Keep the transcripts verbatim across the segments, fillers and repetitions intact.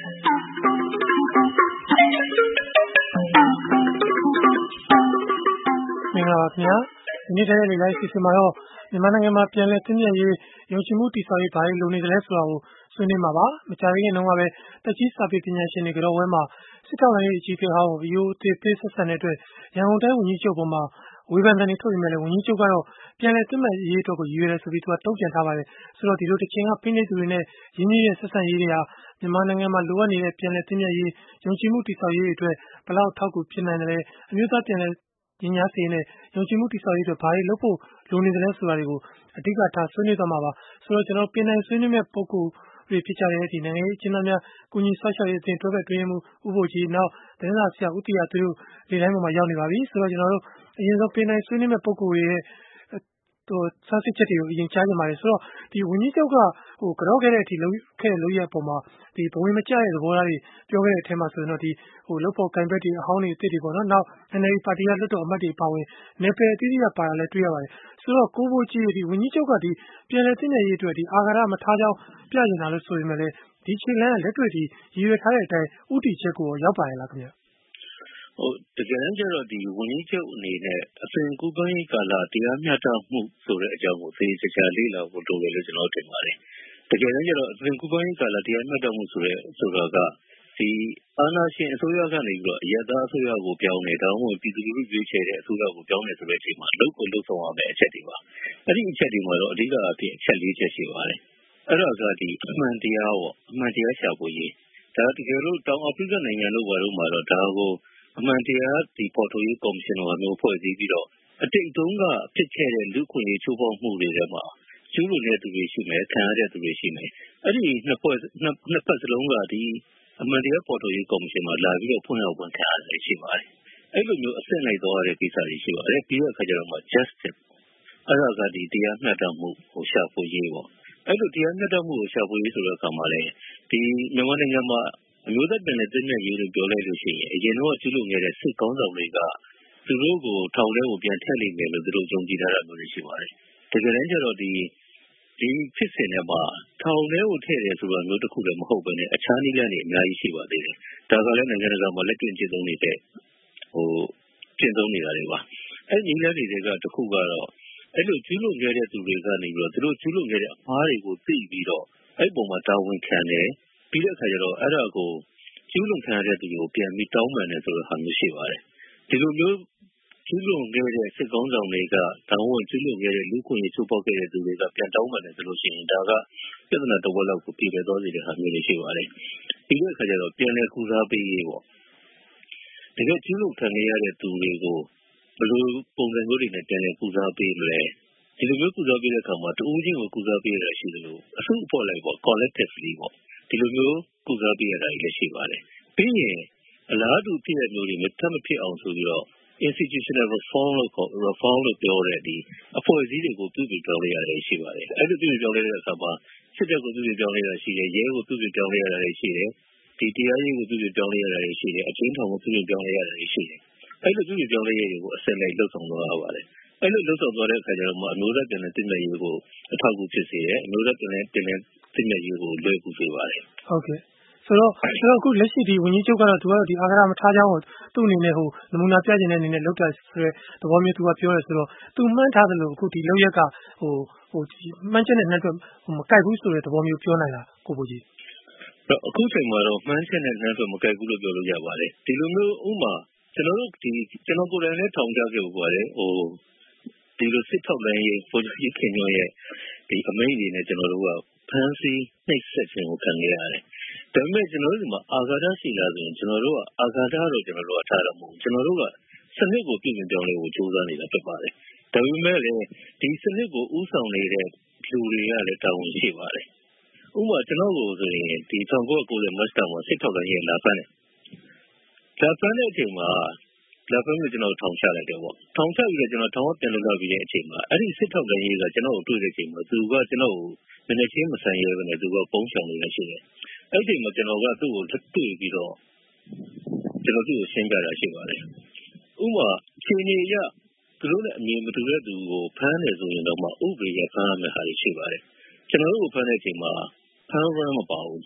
မင်္ဂလာပါခင်ဗျာဒီနေ့တည်းလေးလိုက်စီစဉ်မှာတော့မြန်မာနိုင်ငံမှာပြန်လည်သင့်မြတ်ရေးယုံကြည်မှုတည်ဆောက်ရေးဘာတွေလိုနေသလဲဆိုတာကိုဆွေးနွေးမှာပါမကြာသေးခင်တုန်းကပဲတက်ကြီးစာပေပညာရှင်တွေကတော့ဝဲမှာစစ်တောင်းရေးအကြီးအကဲဟောင်းဗီအိုအေပေးဆက်ဆံတဲ့အတွက်ရန်ကုန်တိုင်းဝန်ကြီးချုပ်ပေါ်မှာဝေဖန်တဲ့နေထုတ်ရမယ်လေဝန်ကြီးချုပ်ကတော့ပြန်လည်သင့်မြတ်ရေးအတွက်ကိုရည်ရွယ်တယ်ဆိုပြီးသူကတုံ့ပြန်ထားပါတယ်ဆိုတော့ဒီလိုတစ်ချိန်ကဖိနှိပ်သူတွေနဲ့ရင်းနှီးတဲ့ဆက်ဆံရေးတွေဟာမြန်မာနိုင်ငံမှာလိုအပ်နေတဲ့ပြန်လည်သင့်မြတ်ရေးယုံကြည်မှုတည်ဆောက်ရေးအတွက်ဘယ်လောက်ထောက်ကူဖြစ်နိုင်တယ်အမျိုးသားပြန်လည်ညီညာစေနဲ့ယုံကြည်မှုတည်ဆောက်ရေးအတွက်ဘာတွေလုပ်ဖို့လိုနေတယ်လဲဆိုတာတွေကိုအဓိကထားဆွေးနွေးသွားမှာပါဆိုတော့ကျွန်တော်ပြင်နိုင်ဆွေးနွေးမဲ့ပုံကူတွေဖြစ်ကြတဲ့ဒီနိုင်ငံရေးအကျဉ်းသားများကုညီဆောက်ရှောက်ရေးအသင်းတွဲဘက်တွင်းမှုဥပ္ပိုလ်ကြီးနောက်သတင်းစာဆရာဦးတီယာသူတို့ဒီတိုင်းပေါ်မှာရောက်နေပါပြီဆိုတော့ကျွန်တော်တို့အရင်ဆုံးပြင်နိုင်ဆွေးနွေးမဲ့ပုံကူတွေရဲ့ဟိုဆန်းစစ်ချက်တွေကိုအရင်ကြားကြပါတယ်ဆိုတော့ဒီဝန်ကြီးချုပ်ကဟိုကြောက်ခဲ့တဲ့အထိလုံးခဲ့လို့ရအပေါ်မှာဒီဘဝင်မကျတဲ့သဘောထားတွေပြောခဲ့တဲ့အထက်မှာဆိုရင်တော့ဒီဟိုလုတ်ဖို့ကင်ဘက်တွေအဟောင်းတွေအစ်စ်တွေပေါ့နော်နောက် N L D ပါတီကလွတ်တော်အမတ်တွေပါဝင်နေပယ်အသီးသီးကပါတာလည်းတွေ့ရပါတယ်ဆိုတော့ကိုဘိုကြီးဒီဝန်ကြီးချုပ်ကဒီပြည်လဲသိနေရေးအတွက်ဒီအာဃာတမထားကြောင်းပြနေတာလို့ဆိုရင်လည်းဒီခြေလမ်းလက်တွေ့ဒီရည်ရွယ်ထားတဲ့အတိုင်းဥတီချက်ကိုရောက်ပါရဲ့လားခင်ဗျဟိုတကယ်တမ်းကျတော့ဒီဝန်ကြီးချုပ်အနေနဲ့အစဉ်ကူပန်းရေးကာလတရားမျှတမှုဆိုတဲ့အကြောင်းကိုသိချာချာလေ့လာဖို့လိုတယ်လို့ကျွန်တော်ထင်ပါတယ်တကယ်တမ်းကျတော့အစဉ်ကူပန်းရေးကာလတရားမျှတမှုဆိုတဲ့ဆိုတာကဒီအာဏာရှင်အစိုးရကနေပြီးတော့အရပ်သားအစိုးရကိုပြောင်းနေတောင်းဝင်ပြည်သူလူထုရွေးချယ်တဲ့အစိုးရကိုပြောင်းနေဆိုတဲ့အချိန်မှာလုပ်ကိုလုပ်ဆောင်ရမယ့်အချက်တွေပါအဲ့ဒီအချက်တွေမှာတော့အဓိကအဖြစ်အချက်လေးချက်ရှိပါတယ်အဲ့ဒါကဒီအမှန်တရားပေါ့အမှန်တရားရှာဖွေရေးဒါတကယ်လို့တောင်အာဖရိကနိုင်ငံတို့ဘာလို့မှာတော့ဒါကိုအမှန်တရားဒီပေါ်တိုရေးကော်မရှင်တော်မျိုးဖွဲ့စည်းပြီးတော့အတိတ်တုန်းကဖြစ်ခဲ့တဲ့လူခွင့်ရေးချိုးဖောက်မှုတွေထဲမှာကျူးလွန်တဲ့သူတွေရှိမယ်ခံရတဲ့သူတွေရှိမယ်အဲ့ဒီနှစ်ဖွဲ့နှစ်နှစ်ဖက်စလုံးကဒီအမှန်တရားပေါ်တိုရေးကော်မရှင်မှာလာပြီးတော့ဖွင့်အောင်ဝန်ခံရတယ်ရှိပါတယ်အဲ့လိုမျိုးအဆင့်လိုက်သွားတဲ့ကိစ္စတွေရှိပါတယ်ပြီးတော့အခါကျတော့မှ justice အဲ့ဒါကဒီတရားမျှတမှုကိုရှာဖွေရေးပေါ့အဲ့လိုတရားမျှတမှုကိုရှာဖွေရေးဆိုတဲ့အခါမှာလည်းဒီမြန်မာနိုင်ငံမှာအမျိုးသားပြည်နယ်ပြည်နယ်ရေးလို့ပြောလိုက်လို့ရှိရင်အရင်တော့ကျူးလွန်ခဲ့တဲ့စစ်ကောင်းဆောင်တွေကသူတို့ကိုထောင်ထဲကိုပြန်ထည့်လိုက်မယ်လို့သူတို့ယုံကြည်ထားတာမျိုးတွေရှိပါတယ်တကယ်တမ်းကျတော့ဒီဒီဖြစ်စဉ်တွေမှာထောင်ထဲကိုထည့်တယ်ဆိုတာမျိုးတစ်ခုလည်းမဟုတ်ဘဲနဲ့အခြားနည်းလမ်းတွေအများကြီးရှိပါသေးတယ်ဒါကလည်းနိုင်ငံတကာမှာလက်တွေ့ကျင့်သုံးနေတဲ့ဟိုကျင့်သုံးနေတာတွေပါအဲ့ဒီနည်းလမ်းတွေကတစ်ခုကတော့အဲ့လိုကျူးလွန်ခဲ့တဲ့သူတွေကနေပြီးတော့သူတို့ကျူးလွန်ခဲ့တဲ့အမှားတွေကိုသိပြီးတော့အဲ့ပုံမှာတာဝန်ခံတယ်ပြီးတဲ့အခါကျတော့အဲ့ဒါကိုကျူးလွန်ခံရတဲ့သူတွေကိုပြန်ပြီးတောင်းပန်တယ်ဆိုတဲ့ဟာမျိုးရှိပါတယ်ဒီလိုမျိုးကျူးလွန်ခဲ့တဲ့စစ်ကောင်းဆောင်တွေကတောင်းဝန်ကျူးလွန်ခဲ့တဲ့လူခွင့်ရေးချိုးဖောက်ခဲ့တဲ့သူတွေကပြန်တောင်းပန်တယ်ဆိုလို့ရှိရင်ဒါကပြဿနာတစ်ဝက်လောက်ကိုပြည်လည်သွားစေတဲ့ဟာမျိုးတွေရှိပါတယ်ပြီးတဲ့အခါကျတော့ပြန်လည်ကုစားပေးရေးပေါ့တကယ်ကျူးလွန်ခံရတဲ့သူတွေကိုဘယ်လိုပုံစံမျိုးတွေနဲ့ပြန်လည်ကုစားပေးမလဲဒီလိုမျိုးကုစားပေးတဲ့အခါမှာတဦးချင်းကိုကုစားပေးရတာရှိတယ်လို့အစုအဖွဲ့လိုက်ပေါ့ collectively ပေါ့ဒီလိုမျိုးကုစားပေးရတာလည်းရှိပါတယ်ပြီးရင်အလားတူဖြစ်တဲ့မျိုးတွေမထပ်မဖြစ်အောင်ဆိုပြီးတော့ institutional reform လို့ခေါ် reform လို့ပြောတဲ့ဒီအဖွဲ့အစည်းတွေကိုပြုပြင်ပြောင်းလဲရတယ်ရှိပါတယ်အဲ့ဒီပြုပြင်ပြောင်းလဲတဲ့အခါမှာစစ်တပ်ကိုပြုပြင်ပြောင်းလဲရတာရှိတယ်ရဲကိုပြုပြင်ပြောင်းလဲရတာရှိတယ်ဒီတရားရေးကိုပြုပြင်ပြောင်းလဲရတာရှိတယ်အချင်းထောင်ကိုပြုပြင်ပြောင်းလဲရတာရှိတယ်အဲ့လိုပြုပြင်ပြောင်းလဲရတွေကိုအစလိုက်လှုပ်ဆောင်သွားရပါတယ်အဲ့လိုလှုပ်ဆောင်သွားတဲ့အခါကျတော့မှအမျိုးသားပြည်နယ်ပြည်နယ်ရေးကိုအထောက်အကူဖြစ်စေတယ်အမျိုးသားပြည်နယ်ပြည်နယ်ပြည်နယ်ရေးကိုလွယ်ကူစေပါတယ်ဟုတ်ကဲ့ဆိုတော့ဆိုတော့အခုလက်ရှိဒီဝန်ကြီးချုပ်ကတော့သူကတော့ဒီအာဃာတမထားကြောင်းကိုသူ့အနေနဲ့ဟိုနမူနာပြခြင်းတဲ့အနေနဲ့လောက်တာဆိုတဲ့သဘောမျိုးသူကပြောရဲဆိုတော့သူမှန်းထားတယ်လို့အခုဒီလောက်ရက်ကဟိုဟိုမှန်းချက်နဲ့နှက်တော့မကိုက်ဘူးဆိုတဲ့သဘောမျိုးပြောနိုင်တာကိုဘိုးကြီးအခုချိန်မှာတော့မှန်းချက်နဲ့နှက်တော့မကိုက်ဘူးလို့ပြောလို့ရပါတယ်ဒီလိုမျိုးဥမာကျွန်တော်တို့ဒီကျွန်တော်ကိုယ်တိုင်လည်းထောင်ကြခဲ့ပါတယ်ဟိုဒီလိုစစ်ထောက်လိုင်းရေးပုံစံကြီးခင်မျိုးရဲ့ဒီအမိန့်တွေနဲ့ကျွန်တော်တို့ကဖမ်းဆီးနှိပ်စက်ခြင်းကိုခံခဲ့ရတယ်။ဒါပေမဲ့ကျွန်တော်တို့ဒီမှာအာဃာတရှိလာဆိုရင်ကျွန်တော်တို့ကအာဃာတတော့ကျွန်တော်တို့ကထားရမှာမဟုတ်ကျွန်တော်တို့ကစနစ်ကိုပြင်ပြင်ပြောင်းလဲဖို့ကြိုးစားနေတာဖြစ်ပါတယ်။ဒါပေမဲ့လည်းဒီစနစ်ကိုဥဆောင်နေတဲ့လူတွေကလည်းတာဝန်ရှိပါတယ်။ဥပမာကျွန်တော်ကိုဆိုရင်ဒီ၁၉၉၀မတ်တာမှာစစ်ထောက်လိုင်းရေးလာဖမ်းတယ်။လာဖမ်းတဲ့အချိန်မှာလာဖမ်းလို့ကျွန်တော်ထောင်ချလိုက်တယ်ပေါ့။ထောင်ချပြီးတော့ကျွန်တော်ထောင်ကပြန်လာပြီးတဲ့အချိန်မှာအဲ့ဒီစစ်ထောက်လိုင်းရေးကကျွန်တော်ကိုတွေ့တဲ့အချိန်မှာသူကကျွန်တော်ကိုမနေ့ချင်းမဆိုင်ရဲဘဲနဲ့သူကပုံချောင်နေတာရှိတယ်။အဲ့ဒီမှာကျွန်တော်ကသူ့ကိုတွေ့ပြီးတော့ကျွန်တော်သူ့ကိုရှင်းပြတာရှိပါတယ်။ဥပမာချိန်ကြီးရသူတို့နဲ့အမြင်မတူတဲ့သူကိုဖမ်းတယ်ဆိုရင်တော့မှဥပဒေရဖမ်းရမယ့်ဟာတွေရှိပါတယ်။ကျွန်တော်တို့ကိုဖမ်းတဲ့အချိန်မှာဖမ်းရမ်းမပါဘူး။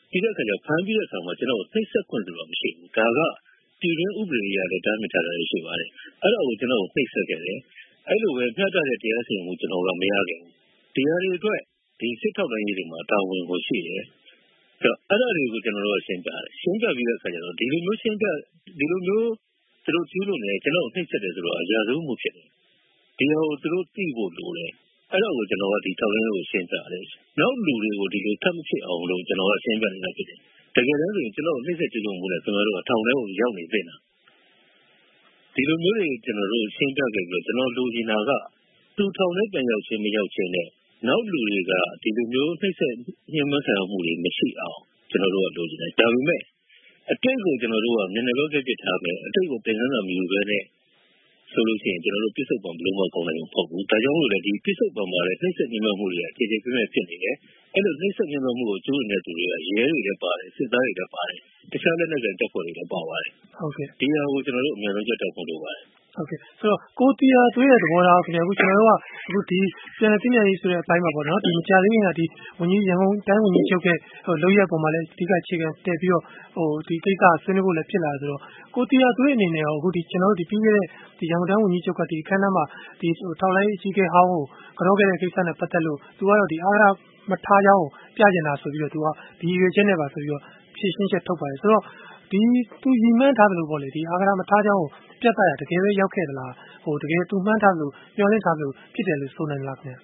ပြီးတဲ့အခါကျဖမ်းပြီးတဲ့အခါမှာကျွန်တော်နှိပ်စက်ခွင့်ဆိုတာမရှိဘူးဒါကပြည်တွင်းဥပဒေအရလည်းတားမြစ်ထားတာရှိပါတယ်အဲ့ဒါကိုကျွန်တော်နှိပ်စက်ခဲ့တယ်အဲ့လိုပဲမျှတတဲ့တရားစီရင်မှုကျွန်တော်ကမရခဲ့ဘူးတရားတွေအတွက်ဒီစစ်ထောက်တိုင်းတွေမှာတာဝန်ကိုရှိတယ်အဲ့ဒါတွေကိုကျွန်တော်တို့ရှင်းပြတယ်ရှင်းပြပြီးတဲ့အခါကျတော့ဒီလိုမျိုးရှင်းပြဒီလိုမျိုးသူတို့ကျူးလို့နေကျွန်တော်နှိပ်စက်တယ်ဆိုတော့အရာဆုံးမှုဖြစ်တယ်ဒီဟာကိုသူတို့သိဖို့လိုတယ်အဲ့တော့ကိုကျွန်တော်ကဒီထောက်တိုင်းကိုရှင်းပြတယ်နောက်လူတွေကိုဒီလိုထပ်မဖြစ်အောင်လို့ကျွန်တော်ကရှင်းပြနေတာဖြစ်တယ်တကယ်တမ်းဆိုရင်ကျွန်တော်နှိပ်စက်ကြည့်လို့မလို့ကျွန်တော်တို့ကထောင်ထဲကိုရောက်နေသိနေတာဒီလိုမျိုးတွေကျွန်တော်တို့ရှင်းပြခဲ့ပြီးတော့ကျွန်တော်လူကြီးနာကသူထောင်ထဲပြန်ရောက်ချင်းမရောက်ချင်းနဲ့နောက်လူတွေကဒီလိုမျိုးနှိပ်စက်ညှဉ်းပန်းဆောင်မှုတွေမရှိအောင်ကျွန်တော်တို့ကလိုချင်တယ်ဒါပေမဲ့အတိတ်ကိုကျွန်တော်တို့ကနည်းနည်းတော့ကြည့်ထားမယ်အတိတ်ကိုသင်ခန်းစာမျိုးပဲနဲ့ဆိုလို့ရှိရင်ကျွန်တော်တို့ပြစ်စုံပံဘလို့မကောင်းနိုင်ဘူးပေါ့ဘူးဒါကြောင့်မို့လို့ဒီပြစ်စုံပံမှာလည်းနှိပ်စက်ညှဉ်းပန်းမှုတွေအခြေအခြေပြည့်ပြည့်ဖြစ်နေတယ်အဲ့လိုနှိပ်စက်ညှဉ်းပန်းမှုကိုကျူးလွန်တဲ့သူတွေကရဲတွေလည်းပါတယ်စစ်သားတွေလည်းပါတယ်တခြားလက်နက်ကိုင်တပ်ဖွဲ့တွေလည်းပါပါတယ်ဟုတ်ကဲ့ဒီဟာကိုကျွန်တော်တို့အများဆုံးကြက်တောက်ဖို့လိုပါတယ်ဟုတ်ကဲ့ဆိုတော့ကိုတီယာသွေးရဲ့သဘောထားခင်ဗျာအခုကျွန်တော်တို့ကအခုဒီပြန်လည်သိမြတ်ရေးဆိုတဲ့အပိုင်းမှာပေါ့နော်ဒီမကြသေးခင်ကဒီဝန်ကြီးရန်ကုန်တိုင်းဝန်ကြီးချုပ်ရဲ့ဟိုလောက်ရပုံမှာလည်းအဓိကအခြေခံတက်ပြီးတော့ဟိုဒီကိစ္စဆွေးနွေးဖို့လည်းဖြစ်လာဆိုတော့ကိုတီယာသွေးအနေနဲ့ရောအခုဒီကျွန်တော်တို့ဒီပြီးခဲ့တဲ့ဒီရန်ကုန်တိုင်းဝန်ကြီးချုပ်ကဒီခန်းထဲမှာဒီဟိုထောက်လိုင်းအကြီးအကဲဟောင်းကိုကြောခဲ့တဲ့ကိစ္စနဲ့ပတ်သက်လို့သူကတော့ဒီအားရမထားကြောင်းပြကျင်တာဆိုပြီးတော့သူကဒီရွေချက်နဲ့ပါဆိုပြီးတော့ဖြည့်ရှင်းချက်ထုတ်ပါတယ်ဆိုတော့ဒီသူရီမှန်းထားတယ်လို့ပေါ့လေဒီအာဂရမထားကြောင်းကိုပြတ်သားရတကယ်ပဲရောက်ခဲ့သလားဟိုတကယ်သူမှန်းထားလို့မျှော်လင့်ထားလို့ဖြစ်တယ်လို့ဆိုနိုင်လားခင်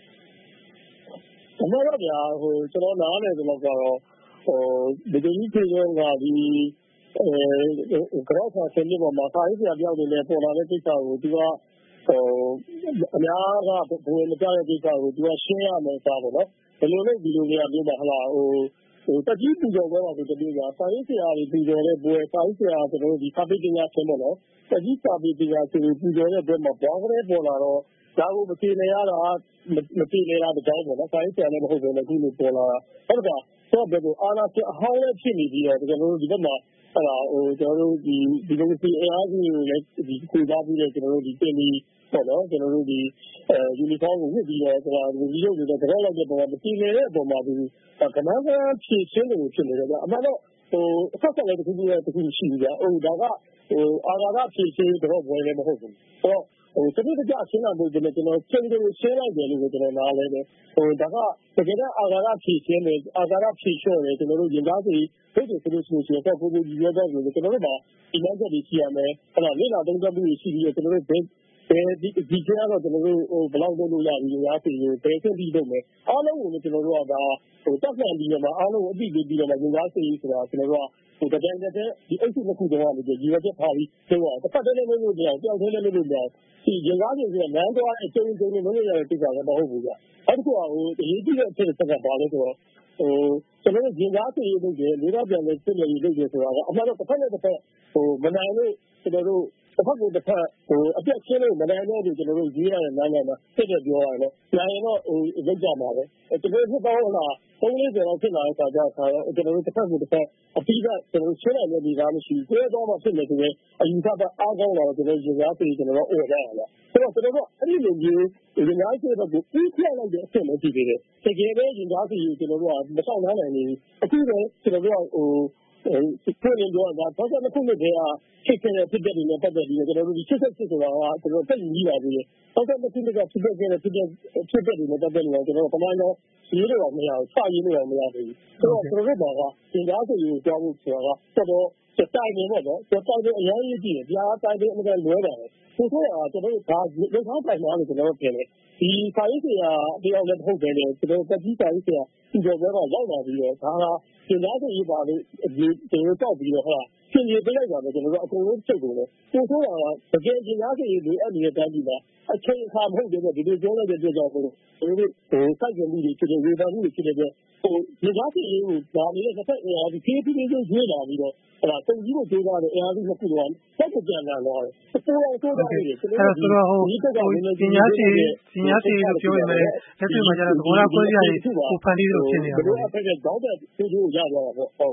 ဗျာအမှန်တော့ဗျာဟိုကျွန်တော်နားလေဆိုတော့ကတော့ဟိုဒီလိုကြီးပြောကဒီအဲဂရော့ဖာဆင်းနေပေါ်မှာစာရေးဆရာပြောက်နေလဲပေါ်လာတဲ့ကိစ္စကိုသူကဟိုအများကဘယ်မကြတဲ့ကိစ္စကိုသူကရှင်းရမယ်စားပေါ့နော်ဘယ်လိုလဲဒီလိုနေရာမျိုးမှာဟလာဟိုဟိုတကြီးပူဇော်ပွဲပါဆိုတဲ့ပြောစာရေးဆရာတွေပူဇော်တဲ့ပွဲစာရေးဆရာကျွန်တော်တို့ဒီစာပေပညာဆင်းပေါ့နော်တကြီးစာပေပညာဆင်းပူဇော်တဲ့ပွဲမှာဘောင်းကလေးပေါ်လာတော့ဒါကိုမသိနေရတာမသိနေတာတကြောင်ပေါ့နော်စာရေးဆရာလည်းမဟုတ်ဘူးလေခုလိုပေါ်လာဟုတ်ကဲ့ဆိုတော့အာနာချအဟောင်းလည်းဖြစ်နေပြီးတော့ကျွန်တော်တို့ဒီဘက်မှာဟလာဟိုကျွန်တော်တို့ဒီဒီလိုစီအင်အားကြီးတွေလည်းဒီကိုစားပြီးတော့ကျွန်တော်တို့ဒီတင်ပြီးပေါ့နော်ကျွန်တော်တို့ဒီအဲယူနီဖောင်းကိုဝတ်ပြီးတော့ဆိုတာဒီရုပ်တွေတော့ကြောက်လိုက်တဲ့ပုံမှာမသိနေတဲ့အပေါ်မှာဒီကမန်းကဖြည့်ရှင်းလို့ဖြစ်နေတယ်ဗျအမှန်တော့ဟိုအဆက်ဆက်လည်းတစ်ခုတစ်ခုရှိပြီဗျဟိုဒါကဟိုအာဃာတဖြည့်ရှင်းတော့ဘယ်လည်းမဟုတ်ဘူးဆိုတော့ဟိုတတိတကြရှင်းတာလို့ကျွန်တော်ချိန်တယ်ရှင်းလိုက်တယ်လို့ကျွန်တော်နားလဲတယ်ဟိုဒါကတကယ်တော့အာဃာတဖြည့်ရှင်းတယ်အာဃာတဖြည့်လျှော့တယ်ကျွန်တော်တို့ရင်သားစီဒုတ်တယ်ဆိုလို့ရှိရင်တော့ကိုကိုကြီးရောတော့ကျွန်တော်တို့ကဒီလမ်းချက်တွေရှိရမယ်အဲ့ဒါလက်လာသုံးသပ်မှုရှိပြီးတော့ကျွန်တော်တို့ဘယ်ဒီဒီကျတော့ကျွန်တော်တို့ဟိုဘလောက်လုပ်လို့ရပြီရားစီကိုဘယ်ချက်ပြီးလုပ်မယ်အားလုံးကိုကျွန်တော်တို့ကဒါဟိုတက်ပြန်ပြီးတော့မှအားလုံးကိုအပြီးပြီးတော့မှရင်သားစီဆိုတာကျွန်တော်တို့ကဟိုတကယ်တည်းဒီအုပ်စုတစ်ခုတော့ကနေပြီးရွေးချက်ထားပြီးဆိုတော့တစ်ဖက်တည်းလည်းမလို့ပြောင်းပြောင်းသေးလည်းမလို့ပြောင်းဒီရင်သားစီကလမ်းသွားအကျုံးကျုံးလုံးရတဲ့ကိစ္စကမဟုတ်ဘူးကြအဲ့ဒါကဟိုအရေးကြီးတဲ့အဖြစ်တစ်ခါပါလဲဆိုတော့ဟိုကျွန်တော်တို့ရင်သားစီရေးလုပ်တယ်လူသားပြန်လည်းစစ်နေရေးလုပ်တယ်ဆိုတာကအမှန်တော့တစ်ဖက်နဲ့တစ်ဖက်ဟိုမနိုင်လို့ကျွန်တော်တို့တစ်ဖက်ကိုတစ်ဖက်ဟိုအပြတ်ချင်းလို့မနိုင်တော့ဘူးကျွန်တော်တို့ရေးရတဲ့နားနားမှာဖြစ်တယ်ပြောရတယ်။နိုင်ရင်တော့ဟိုလောက်ကြမှာပဲ။ကျွန်တော်တို့ပေါ့လားသုံးလေးကျော်လောက်ဖြစ်လာတဲ့အခါကျတော့ကျွန်တော်တို့တစ်ဖက်ကိုတစ်ဖက်အပြီးကကျွန်တော်ရှင်းနိုင်တဲ့ဒီကားမရှိဘူး။ကိုယ်တော့မှဖြစ်နေဆိုရင်အယူဆပါအားကောင်းလာတော့ကျွန်တော်ရင်သားပြေကျွန်တော်တို့အော်ရရလား။ဆိုတော့ကျွန်တော်တို့အဲ့ဒီလိုမျိုးရင်သားပြေတော့ကိုပြီးပြလိုက်တဲ့အဖြစ်လည်းကြည့်သေးတယ်။တကယ်ပဲရင်သားပြေကျွန်တော်တို့ကမဆောင်နိုင်နိုင်ဘူး။အခုပဲကျွန်တော်တို့ကဟိုကိုယ်လည်းပြောတာဘာသာတစ်ခုနဲ့တည်းကဖြစ်ခဲ့တဲ့ဖြစ်တဲ့တွေနဲ့ပတ်သက်ပြီးကျွန်တော်တို့ဒီချက်ချက်စစ်ဆိုတာကကျွန်တော်တက်ယူပြီးပါပြီ။ဘာသာတစ်ခုကဖြစ်တဲ့ဖြစ်တဲ့ဖြစ်တဲ့ဖြစ်တဲ့တွေနဲ့ပတ်သက်လို့ကျွန်တော်ပမာဏတော့ရေးတော့မရဘူးစရေးလို့မရဘူး။ဆိုတော့ကျွန်တော်တို့ကသင်ကြားစီကိုကြောက်ဖို့ဆိုတာကတော်တော်စတိုင်နေပေါ့နော်။စတိုင်တဲ့အများကြီးကြည့်တယ်။ကြားတိုင်းတဲ့အမှန်လွဲတာလေ။ဆိုတော့ကျွန်တော်တို့ဒါလုံထောင်းတိုင်မှာလို့ကျွန်တော်တို့ပြင်တယ်။ဒီစာရေးဆရာတယောက်လည်းမဟုတ်ပဲလေကျွန်တော်တက်ကြီးစာရေးဆရာဒီတော့ကတော့ရောက်လာပြီးတော့ဒါကသင်ကြားစီရေးပါလို့ဒီကျွန်တော်တောက်ပြီးတော့ဟာပြင်ပြပေးလိုက်တာပဲကျွန်တော်တို့အကုန်လုံးစိတ်ကုန်တယ်။ဆိုတော့တကယ်သင်ကြားစီရေးလိုအပ်နေတဲ့တိုင်းပြည်မှာအချိန်အခါမဟုတ်တဲ့ဒီလိုပြောလိုက်တဲ့အတွက်ကြောင့်ကျွန်တော်တို့ဟိုစိုက်ကြမှုတွေဖြစ်တဲ့ဝေဖန်မှုတွေဖြစ်တဲ့ဟိုသင်ကြားစီရေးကိုဒါနေတဲ့တစ်ဖက်အရာဒီဖြည်းဖြည်းချင်းရွေးလာပြီးတော့ဟလာတုံကြီးကိုပြောတာတဲ့အရာကြီးတစ်ခုတော့တက်ကြပြန်လာတော့တယ်။ဆိုတော့ဆိုတော့အဲ့တော့ဆိုတော့ဟိုပညာစီပညာစီလို့ပြောရမယ်လက်တွေ့မှာကျတော့သဘောထားကွဲပြားရေးကိုဖန်တီးလို့ဖြစ်နေတာပေါ့။ဘယ်လိုအဖက်ကကြောက်တဲ့သူတို့ရကြတာပေါ့။ဟုတ်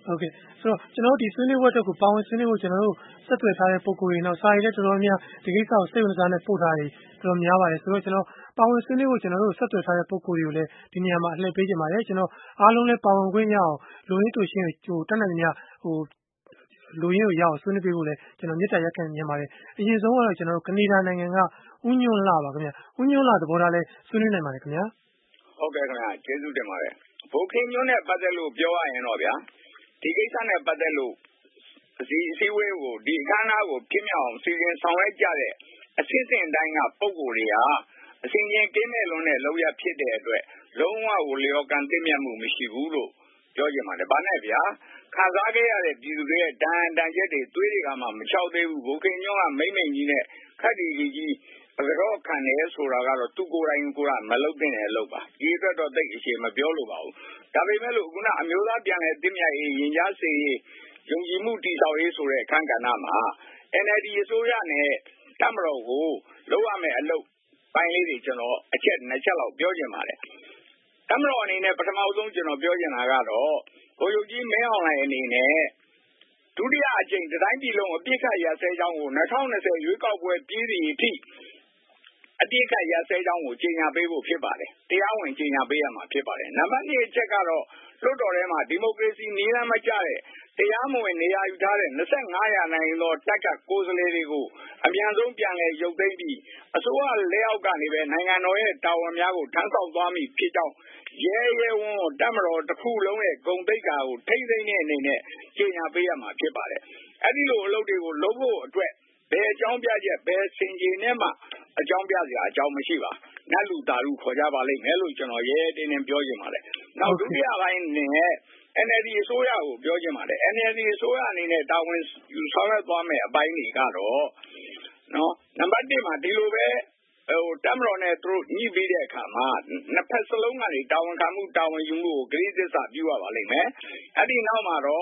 ဟုတ်ကဲ့ဆိုတော့ကျွန်တော်တို့ဒီဆွေးနွေးပွဲအတွက်ကိုပါဝင်ဆွေးနွေးဖို့ကျွန်တော်တို့ဆက်သွယ်ထားတဲ့ပုံကိုယ်တွေနောက်စာရေးတဲ့တော်တော်များဒီကိစ္စကိုစိတ်ဝင်စားနေပို့ထားတယ်တော်တော်များပါတယ်ဆိုတော့ကျွန်တော်ပါဝင်ဆွေးနွေးဖို့ကျွန်တော်တို့ဆက်သွယ်ထားတဲ့ပုံကိုယ်တွေကိုလည်းဒီနေရာမှာအလှည့်ပေးကြပါတယ်ကျွန်တော်အားလုံးလည်းပါဝင်ခွင့်ရအောင်လူရင်းတူရှင်းဟိုတက်နိုင်ကြဟိုလူရင်းကိုရအောင်ဆွေးနွေးပေးဖို့လည်းကျွန်တော်မြစ်တာရက်ခံမြင်ပါတယ်အရင်ဆုံးကတော့ကျွန်တော်တို့ကနေဒါနိုင်ငံကဥညွန့်လာပါခင်ဗျဥညွန့်လာသဘောထားလဲဆွေးနွေးနိုင်ပါတယ်ခင်ဗျာဟုတ်ကဲ့ခင်ဗျာကျေးဇူးတင်ပါတယ်ဘိုခင်မျိုးနဲ့ပတ်သက်လို့ပြောရရင်တော့ဗျာဒီကိစ္စနဲ့ပတ်သက်လို့ဒီအစည်းအဝေးကိုဒီအခမ်းအနားကိုပြည့်မြောက်အောင်စီစဉ်ဆောင်ရွက်ကြတဲ့အစစ်အစဉ်တိုင်းကပုံကိုယ်တွေဟာအစဉ်ချင်းကင်းမဲ့လွန်းတဲ့လောက်ရဖြစ်တဲ့အတွက်လုံးဝကိုလျော်ကန်သိမြတ်မှုမရှိဘူးလို့ပြောကြပါတယ်။ဘာနဲ့ဗျာခံစားခဲ့ရတဲ့ပြည်သူတွေရဲ့တန်တန်ချက်တွေသွေးတွေကမှမချောက်သေးဘူးဘိုခင်ညောကမိမ့်မိန်ကြီးနဲ့ခက်တီကြီးကြီးအကြောခံနေဆိုတာကတော့သူကိုယ်တိုင်ကိုယ်ကမလုပ်တဲ့အလုပ်ပါဒီအတွက်တော့သိအရှိမပြောလို့ပါဘူးဒါပေမဲ့လို့ခုနအမျိုးသားပြန်လဲသိမြတ်ရေးရင်ကြားစေရေးယုံကြည်မှုတည်ဆောက်ရေးဆိုတဲ့အခန်းကဏ္ဍမှာ N L D အစိုးရနဲ့တပ်မတော်ကိုလုပ်ရမယ့်အလုပ်ပိုင်းလေးတွေကျွန်တော်အချက်နှစ်ချက်လောက်ပြောချင်ပါတယ်တပ်မတော်အနေနဲ့ပထမဆုံးကျွန်တော်ပြောချင်တာကတော့ဗိုလ်ချုပ်ကြီးမင်းအောင်လှိုင်အနေနဲ့ဒုတိယအကြိမ်တိုင်းပြည်လုံးအပြစ်ခတ်ရစဲကြောင်းကို၂၀၂၀ရွေးကောက်ပွဲပြည်စီအထိအပြစ်ခတ်ရစဲကြောင်းကိုကြေညာပေးဖို့ဖြစ်ပါတယ်တရားဝင်ကြေညာပေးရမှာဖြစ်ပါတယ်နံပါတ်နှစ်အချက်ကတော့လွှတ်တော်ထဲမှာဒီမိုကရေစီနည်းလမ်းမကျတဲ့တရားမဝင်နေရာယူထားတဲ့၂၅ရာနိုင်သောတက်ကကိုယ်စားလှယ်တွေကိုအမြန်ဆုံးပြန်လည်ရုပ်သိမ်းပြီးအစိုးရလက်အောက်ကနေပဲနိုင်ငံတော်ရဲ့တာဝန်များကိုထမ်းဆောင်သွားမည်ဖြစ်ကြောင်းရဲရဲဝံ့တပ်မတော်တစ်ခုလုံးရဲ့ဂုဏ်သိက္ခာကိုထိမ့်သိမ်းတဲ့အနေနဲ့ကြေညာပေးရမှာဖြစ်ပါတယ်အဲ့ဒီလိုအလုပ်တွေကိုလုပ်ဖို့အတွက်ဘယ်အကြောင်းပြချက်ဘယ်စင်ကြေနဲ့မှအကြောင်းပြစရာအကြောင်းမရှိပါနတ်လူတာလူခေါ်ကြပါလိမ့်မယ်လို့ကျွန်တော်ရဲတင်းတင်းပြောချင်ပါတယ်နောက်ဒုတိယပိုင်းနဲ့ N L D အစိုးရကိုပြောချင်ပါတယ် N L D အစိုးရအနေနဲ့တာဝန်ယူဆောင်ရွက်သွားမယ့်အပိုင်းတွေကတော့နော်နံပါတ်တစ်မှာဒီလိုပဲဟိုတပ်မတော်နဲ့သူတို့ညှိပြီးတဲ့အခါမှာနှစ်ဖက်စလုံးကနေတာဝန်ခံမှုတာဝန်ယူမှုကိုဂရုသစ္စာပြုရပါလိမ့်မယ်အဲ့ဒီနောက်မှာတော့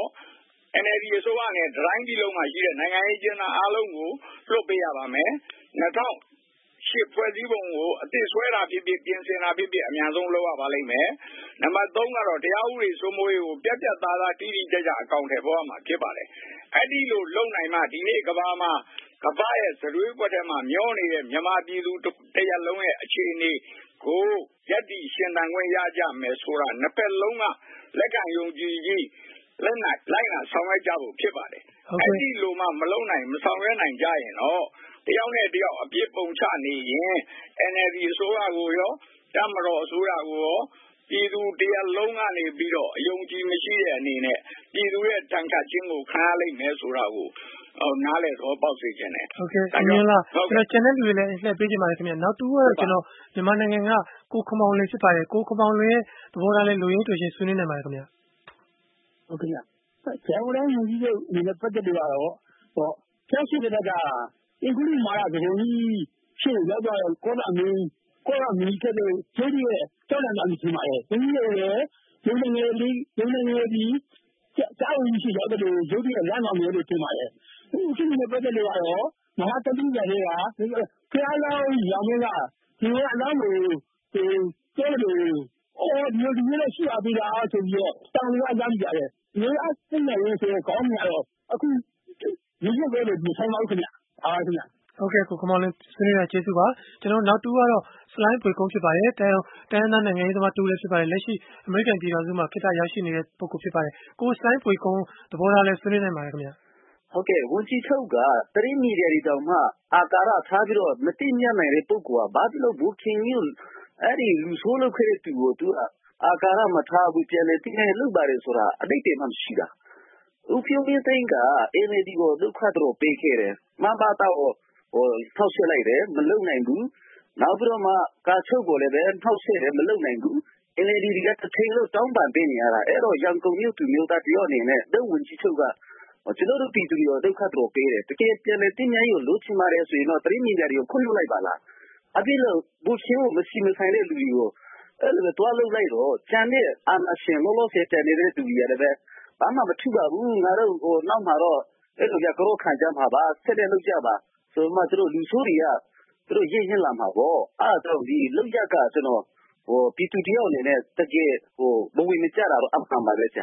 N L D အစိုးရနဲ့တိုင်းပြည်လုံးမှာရှိတဲ့နိုင်ငံရေးကျင်းသားအားလုံးကိုလွှတ်ပေးရပါမယ်၂၀၀၈ဖွဲ့စည်းပုံကိုအသစ်ဆွဲတာဖြစ်ဖြစ်ပြင်ဆင်တာဖြစ်ဖြစ်အများဆုံးလုပ်ရပါလိမ့်မယ်နံပါတ်သုံးကတော့တရားဥပဒေစိုးမိုးရေးကိုပြတ်ပြတ်သားသားတိတိကျကျအကောင့်ထဲပေါ်မှာဖြစ်ပါတယ်အဲ့ဒီလိုလုပ်နိုင်မှဒီနေ့ကဘာမှာကဘာရဲ့သရွေးကွက်ထဲမှာမျောနေတဲ့မြန်မာပြည်သူတရက်လုံးရဲ့အခြေအနေကိုယက်တီရှင်တန်ခွင့်ရကြမယ်ဆိုတာနှစ်ဖက်လုံးကလက်ခံယုံကြည်ကြီးလက်နိုင်လိုက်နာဆောင်ရွက်ကြဖို့ဖြစ်ပါတယ်အဲ့ဒီလိုမှမလုပ်နိုင်မဆောင်ရွက်နိုင်ကြရင်တော့တယောက်နဲ့တယောက်အပြစ်ပုံချနေရင် N L D အစိုးရကိုရောတပ်မတော်အစိုးရကိုရောပြည်သူတရားလုံးကနေပြီးတော့အယုံကြည်မရှိတဲ့အနေနဲ့ပြည်သူရဲ့တန်ခတ်ခြင်းကိုခံရလိမ့်မယ်ဆိုတာကိုဟိုနားလေတော့ပေါက်စေခြင်းနဲ့ဟုတ်ကဲ့အရင်လားကျွန်တော် channel တွေလည်းလှည့်ပေးကြပါမယ်ခင်ဗျာနောက်တူကတော့ကျွန်တော်မြန်မာနိုင်ငံကကိုခမောင်လင်းဖြစ်ပါတယ်ကိုခမောင်လင်းရဲ့သဘောထားလဲလူရင်းတူရှင်ဆွေးနွေးနေပါတယ်ခင်ဗျာဟုတ်ကဲ့ကျောင်းတိုင်းယူကြီးတွေနဲ့ပတ်သက်လို့ကတော့ဟောကျောင်းရှိတဲ့ကအင်္ဂလိပ်မာရသဘုံကြီးရှေ့ရောက်တော့ကောလာမင်းကောလာမင်းကလည်းကျိုးရဲ့ကျောင်းလာမှရှိမှာလေဒီလိုလေဒီလိုလေဒီလိုလေဒီကျောင်းကြီးရှိရောက်တယ်ရုပ်ရလမ်းအောင်လို့ထင်ပါလေဒီရှိနေပတ်သက်လို့ကတော့မဟာတတိယတွေကဖျားလောင်းရောင်မင်းကဒီကအလောင်းကိုဟိုကျဲလို့အော်ဒီလိုဒီလိုရှိအပ်ပြီးသားဆိုပြီးတော့တောင်းရရမ်းကြတယ်ဒီအစင်းနေဆိုကောင်းနေတော့အခုဒီလိုပဲလို့ဒီဆိုင်ပါဦးခင်ဗျာအားခင်ဗျာဟုတ်ကဲ့ကိုခမောင်လင်းဆွေးနွေးရကျေးဇူးပါကျွန်တော်နောက်တူကတော့စလိုင်းပွေကုန်းဖြစ်ပါတယ်တန်တန်တန်းနိုင်ငံရေးသမားတူလည်းဖြစ်ပါတယ်လက်ရှိအမေရိကန်ပြည်ထောင်စုမှာခေတ္တရောက်ရှိနေတဲ့ပုဂ္ဂိုလ်ဖြစ်ပါတယ်ကိုစလိုင်းပွေကုန်းသဘောထားလဲဆွေးနွေးနိုင်ပါတယ်ခင်ဗျာဟုတ်ကဲ့ဝန်ကြီးချုပ်ကတရင်းမီဒီယာတွေတောင်မှအာကာရထားပြီးတော့မတိမြတ်နိုင်တဲ့ပုဂ္ဂိုလ်ကဘာဖြစ်လို့ဘူခင်ကြီးအဲ့ဒီလူဆိုးလုပ်ခဲ့တဲ့သူကိုသူအာကာရမထားဘူးပြန်လေတင်းနေလုပ်ပါတယ်ဆိုတာအတိတ်တည်းမှမရှိတာဥပယမင်းသိန်းက N L D ကိုဒုက္ခတော့ပေးခဲ့တယ်မဘာတော့ဟိုထောက်ဆက်လိုက်တယ်မလုံနိုင်ဘူးနောက်ပြီးတော့မှကာချုပ်ကိုလည်းပဲထောက်ဆက်တယ်မလုံနိုင်ဘူး N L D ကတစ်ချိန်လုံးတောင်းပန်ပေးနေရတာအဲ့တော့ရန်ကုန်မြို့သူမြို့သားတယောက်အနေနဲ့ဒုဝန်ကြီးချုပ်ကကျွန်တော်တို့ပြည်သူတွေဒုက္ခတော့ပေးတယ်တကယ်ပြန်လေတင်းများကိုလို့ချင်ပါတယ်ဆိုရင်တော့တရင်းမီဒီယာတွေကိုခွင့်လွှတ်လိုက်ပါလားအပြည့်လို့ဘူချင်းကိုမရှိမဆိုင်တဲ့လူတွေကိုအဲ့လိုတွားလုပ်လိုက်တော့ကျန်တဲ့အာဏာရှင်လောလောဆယ်တန်နေတဲ့သူတွေရတယ်ပဲဘာမှမထူပါဘူးငါတို့ဟိုနောက်မှာတော့အဲ့လိုကြကြောခံကြမှာပါဆက်တဲ့လုပ်ကြပါဆိုမှသူတို့လူဆိုးတွေကသူတို့ရင်းရင်းလာမှာပေါ့အဲ့တော့ဒီလောက်ရကကျွန်တော်ဟိုပြည်သူတယောက်အနေနဲ့တကယ်ဟိုဘဝမကြတာတော့အမှန်ပါပဲကြာဟ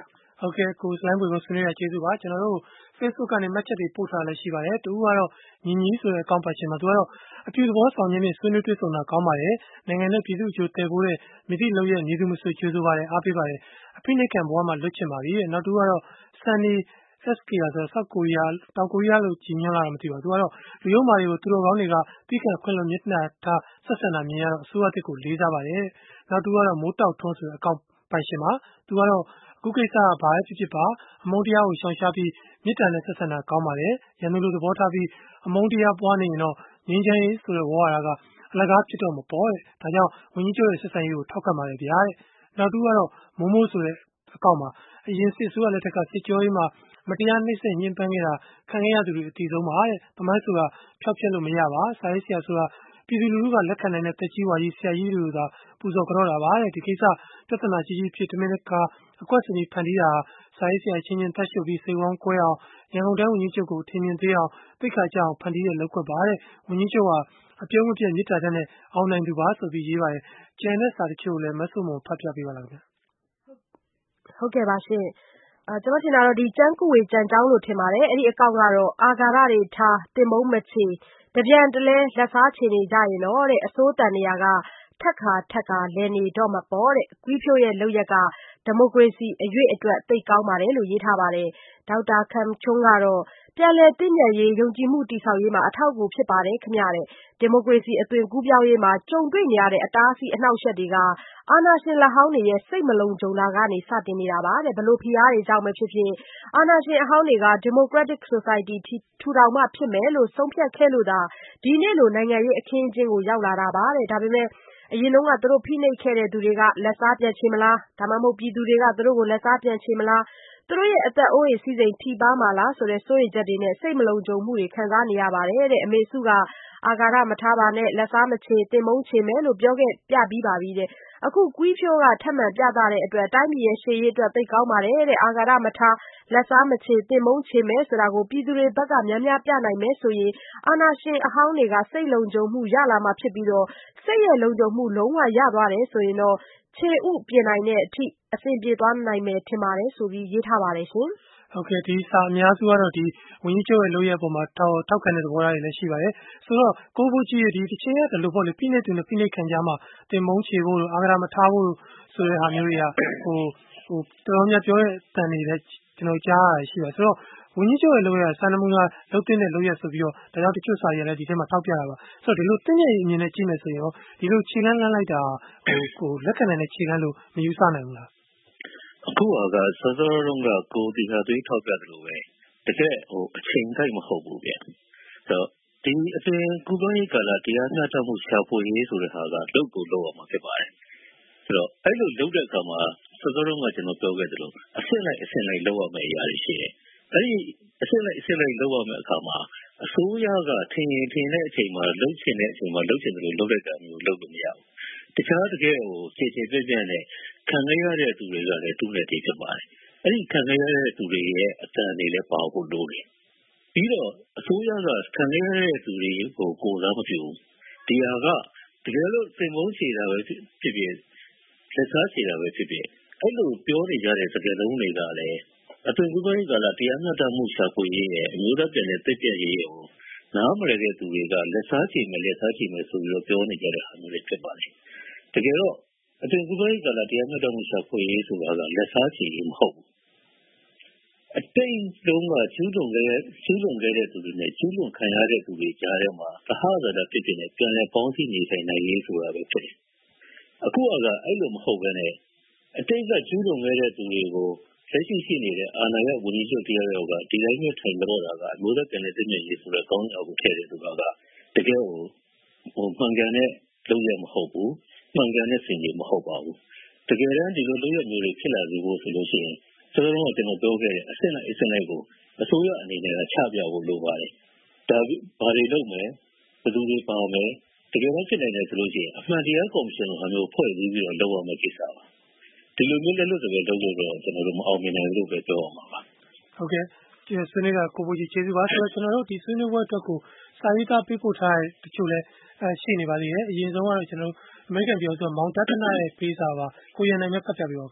ဟုတ်ကဲ့ကိုစလိုင်းပွေကိုဆွေးနွေးရကျေးဇူးပါကျွန်တော်တို့ Facebook ကနေမှတ်ချက်တွေပို့ထားလည်းရှိပါတယ်တူကတော့ညီညီဆိုတဲ့အကောင့်ပါရှင်မှာသူကတော့အပြူသဘောဆောင်ခြင်းနဲ့ဆွေးနွေးတွေ့ဆုံတာကောင်းပါတယ်နိုင်ငံနဲ့ပြည်သူ့အကျိုးတည်ဖို့တဲ့မိသည့်လုံးရဲ့ညီသူမဆွေကျေးဇူးပါတယ်အားပေးပါတယ်အဖိနှိတ်ခံဘဝမှာလွတ်ချင်ပါပြီတဲ့နောက်တူကတော့ Sunny เอส ကေ ဆိုတော့ဆောက်ကိုရီးယားတောင်ကိုရီးယားလို့ကြီးညွှန်းလာတာမသိပါဘူးသူကတော့လူရုံမာတွေကိုသူတော်ကောင်းတွေကပြီးခံခွင့်လို့မျက်နှာထားဆက်ဆံတာမြင်ရတော့အစိုးရတစ်ကိုလေးစားပါတယ်နောက်တူကတော့မိုးတောက်ထွန်းဆိုတဲ့အကောင့်ပိုင်ရှင်မှာသူကတော့အခုကိစ္စကဘာပဲဖြစ်ဖြစ်ပါအမုန်းတရားကိုရှောင်ရှားပြီးမေတ္တာနဲ့ဆက်ဆံတာကောင်းပါတယ်ရန်သူလိုသဘောထားပြီးအမုန်းတရားပွားနေရင်တော့ငြိမ်းချမ်းရေးဆိုတဲ့ဝါဒကအလကားဖြစ်တော့မပေါ်တဲ့ဒါကြောင့်ဝန်ကြီးချုပ်ရဲ့ဆက်ဆံရေးကိုထောက်ခံပါတယ်ဗျာတဲ့နောက်တူကတော့မိုးမိုးဆိုတဲ့အကောင့်မှာအရင်စစ်ဆိုးရလက်ထက်ကစစ်ကြောရေးမှာမတရားနှိပ်စက်ညှဉ်းပန်းခဲ့တာခံခဲ့ရသူတွေအတီဆုံးပါတဲ့။သမိုင်းဆိုတာဖျောက်ဖျက်လို့မရပါ။စာရေးဆရာဆိုတာပြည်သူလူထုကလက်ခံနိုင်တဲ့တက်ကြီးဝါကြီးဆရာကြီးတွေကိုသာပူဇော်ကြတော့တာပါတဲ့။ဒီကိစ္စပြဿနာကြီးကြီးဖြစ်တမင်တကာအကွက်စင်ကြီးဖန်တီးတာစာရေးဆရာချင်းချင်းတက်ရှုပ်ပြီးစိတ်ဝမ်းကွဲအောင်ရန်ကုန်တိုင်းဝန်ကြီးချုပ်ကိုထင်မြင်သေးအောင်သိက္ခာကျအောင်ဖန်တီးတဲ့လောက်ကွက်ပါတဲ့။ဝန်ကြီးချုပ်ဟာအပြုံးမပြတ်မြစ်တာတဲ့နဲ့အောင်နိုင်သူပါဆိုပြီးရေးပါတယ်။ကျန်တဲ့စာတချို့လည်းမဆုမုံဖတ်ပြပေးပါလားခင်ဗျ။ဟုတ်ကဲ့ပါရှင်။အဲကျွန်တော်ထင်တာတော့ဒီကျန်းကူဝေကြံကြောင်းလို့ထင်ပါတယ်အဲ့ဒီအကောင့်ကတော့အာဃာတတွေထားတင်မုံမချေတပြန်တလဲလက်စားချေနေကြရင်တော့တဲ့အစိုးတန်နေရကထက်ခါထက်ခါလဲနေတော့မပေါ်တဲ့ကွီးဖြိုးရဲ့လောက်ရက်ကဒီမိုကရေစီအရွေ့အတွက်သိကောင်းပါတယ်လို့ရေးထားပါတယ်ဒေါက်တာခမ်ချုံကတော့ပြန်လည်တည်မြဲရေးယုံကြည်မှုတည်ဆောက်ရေးမှာအထောက်အကူဖြစ်ပါတယ်ခင်ဗျတဲ့ဒီမိုကရေစီအသွင်ကူးပြောင်းရေးမှာကြုံတွေ့နေရတဲ့အတားအဆီးအနှောက်အယှက်တွေကအာဏာရှင်လက်ဟောင်းတွေရဲ့စိတ်မလုံခြုံတာကနေစတင်နေတာပါတဲ့ဘလို့ဖိအားတွေကြောင့်ပဲဖြစ်ဖြစ်အာဏာရှင်အဟောင်းတွေက Democratic Society ထူထောင်မှဖြစ်မယ်လို့ဆုံးဖြတ်ခဲ့လို့သာဒီနေ့လိုနိုင်ငံရေးအခင်းအကျင်းကိုရောက်လာတာပါတဲ့ဒါပေမဲ့အရင်တော့ကသူတို့ဖိနှိပ်ခဲ့တဲ့သူတွေကလက်စားပြန်ချေမလားဒါမှမဟုတ်ပြည်သူတွေကသူတို့ကိုလက်စားပြန်ချေမလားသူတို့ရဲ့အသက်အိုးအိမ်စီးစိမ်ထိပါမှာလားဆိုတဲ့စိုးရိမ်ချက်တွေနဲ့စိတ်မလုံခြုံမှုတွေခံစားနေရပါတယ်တဲ့အမေစုကအာဃာတမထားပါနဲ့လက်စားမချေတင်မုံချေမယ်လို့ပြောခဲ့ပြပြီးပါပြီတဲ့အခုကွီးဖြိုးကထပ်မံပြသတဲ့အတွက်တိုင်းပြည်ရဲ့ရှေ့ရေးအတွက်သိကောင်းပါတယ်တဲ့အာဃာတမထားလက်စားမချေတင်မုံချေမယ်ဆိုတာကိုပြည်သူတွေဘက်ကများများပြနိုင်မယ်ဆိုရင်အာဏာရှင်အဟောင်းတွေကစိတ်လုံခြုံမှုရလာမှာဖြစ်ပြီးတော့စိတ်ရဲ့လုံခြုံမှုလုံးဝရသွားတယ်ဆိုရင်တော့ခြေဥပြင်နိုင်တဲ့အထိအဆင်ပြေသွားနိုင်မယ်ထင်ပါတယ်ဆိုပြီးရေးထားပါတယ်ရှင်ဟုတ်ကဲ့ဒီစာအများစုကတော့ဒီဝန်ကြီးချုပ်ရဲ့လုပ်ရပုံမှာထောက်ထောက်ခံတဲ့သဘောထားတွေလည်းရှိပါတယ်ဆိုတော့ကိုဘိုကြီးရဲ့ဒီတစ်ချိန်ကတလို့ပေါ့လေဖိနေသူနဲ့ဖိနေခံကြမှာတင်မုံချေဖို့အာဂရမထားဖို့ဆိုတဲ့ဟာမျိုးတွေကဟိုဟိုတော်တော်များပြောတဲ့တန်တွေလည်းကျွန်တော်ကြားရရှိပါတယ်ဆိုတော့ဝန်ကြီးချုပ်ရဲ့လုပ်ရစာနမူနာလုပ်တဲ့လုပ်ရဆိုပြီးတော့ဒါကြောင့်တချို့စာတွေလည်းဒီထဲမှာထောက်ပြတာပါဆိုတော့ဒီလိုတင်းရဲ့အမြင်နဲ့ကြည့်မယ်ဆိုရင်ရောဒီလိုခြေလန်းလန်းလိုက်တာဟိုဟိုလက်ခံနိုင်တဲ့ခြေလန်းလို့မယူဆနိုင်ဘူးလားအခုကစောစောတုန်းကကိုဒီဟာသွေးထောက်ပြတယ်လို့ပဲတကယ်ဟိုအချိန်တိုင်းမဟုတ်ဘူးဗျဆိုတော့ဒီအပြင်ကုပန်းရေးကာလတရားမျှတမှုရှာဖွေရေးဆိုတဲ့ဟာကလုပ်ကိုလုပ်အောင်ဖြစ်ပါတယ်ဆိုတော့အဲ့လိုလုပ်တဲ့အခါမှာစောစောတုန်းကကျွန်တော်ပြောခဲ့သလိုအဆင့်လိုက်အဆင့်လိုက်လုပ်ရမယ့်အရာတွေရှိတယ်အဲ့ဒီအဆင့်လိုက်အဆင့်လိုက်လုပ်ရမယ့်အခါမှာအစိုးရကထင်ရင်ထင်တဲ့အချိန်မှာလုပ်ချင်တဲ့အချိန်မှာလုပ်ချင်တယ်လို့လုပ်တဲ့ကံမျိုးလုပ်လို့မရဘူးတခြားတကယ်ဟိုခြေခြေပြည့်ပြည့်နဲ့ခံရရတဲ့သူတွေကလည်းတူနဲ့တည်ဖြစ်ပါတယ်။အဲ့ဒီခံရရတဲ့သူတွေရဲ့အတန်တွေလည်းပါဖို့လိုတယ်။ပြီးတော့အစိုးရကခံရရတဲ့သူတွေကိုကိုယ်စားမပြုဘူး။ဒီဟာကတကယ်လို့စိတ်မုန်းချေတာပဲဖြစ်ဖြစ်လက်စားချေတာပဲဖြစ်ဖြစ်အဲ့လိုပြောနေကြတဲ့စကားလုံးတွေကလည်းအသွင်ကူးပိုင်းကလာတရားမျှတမှုရှာဖွေရေးရဲ့အမျိုးသားပြည်နယ်သိပြည့်ရေးကိုနားမလည်တဲ့သူတွေကလက်စားချေမယ်လက်စားချေမယ်ဆိုပြီးတော့ပြောနေကြတဲ့ဟာမျိုးတွေဖြစ်ပါလေ။တကယ်တော့အတူကူပိုင်းကလာတရားမျှတမှုရှာဖွေရေးဆိုတာကလက်စားချေရေးမဟုတ်ဘူးအတိတ်တုန်းကကျူးလွန်ခဲ့ကျူးလွန်ခဲ့တဲ့သူတွေနဲ့ကျူးလွန်ခံရတဲ့သူတွေကြားထဲမှာသဟဇာတဖြစ်ဖြစ်နဲ့ပြန်လည်ပေါင်းစည်းနေထိုင်နိုင်ရေးဆိုတာပဲဖြစ်တယ်အခုကအဲ့လိုမဟုတ်ဘဲနဲ့အတိတ်ကကျူးလွန်ခဲ့တဲ့သူတွေကိုလက်ရှိရှိနေတဲ့အာဏာရဝန်ကြီးချုပ်တရားရောကဒီတိုင်းမျိုးထိုင်ကြတော့တာကအမျိုးသားပြန်လည်တည်မြဲရေးဆိုတဲ့ကောင်းကြောင်ကိုထည့်တယ်ဆိုတာကတကယ်ကိုဟိုမှန်ကန်တဲ့လုပ်ရမဟုတ်ဘူးမှန်ကန်တဲ့สิ่งတွေမဟုတ်ပါဘူးတကယ်တမ်းဒီလိုလုပ်ရမျိုးတွေဖြစ်လာပြီးဖို့ဆိုလို့ရှိရင်ကျွန်တော်တို့ကျွန်တော်ပြောခဲ့တဲ့အဆင့်လိုက်အဆင့်လိုက်ကိုအစိုးရအနေနဲ့ချပြဖို့လိုပါတယ်ဒါဘာတွေလုပ်မယ်ဘယ်သူတွေပါမယ်တကယ်တော့ဖြစ်နိုင်တယ်ဆိုလို့ရှိရင်အမှန်တရားကော်မရှင်လိုဟာမျိုးဖွဲ့ပြီးပြီးတော့လုပ်ရမယ့်ကိစ္စပါဒီလိုမျိုးလည်းလို့တကယ်လုပ်လို့တော့ကျွန်တော်တို့မအောင်မြင်နိုင်ဘူးလို့ပဲပြောရမှာပါဟုတ်ကဲ့ဒီဆွေးနွေးကကိုပိုကြီးကျေးဇူးပါဆိုတော့ကျွန်တော်တို့ဒီဆွေးနွေးပွဲအတွက်ကိုစာရေးသားပေးပို့ထားတဲ့တချို့လည်းအဲရှိနေပါသေးတယ်အရင်ဆုံးကတော့ကျွန်တော်တို့အမေရိကန်ပြည်ထောင်စုမောင်တတနာရဲ့ပေးစာပါကိုရန်နိုင်မဲ့ဖတ်ပြပေးပါဦးခင်ဗျ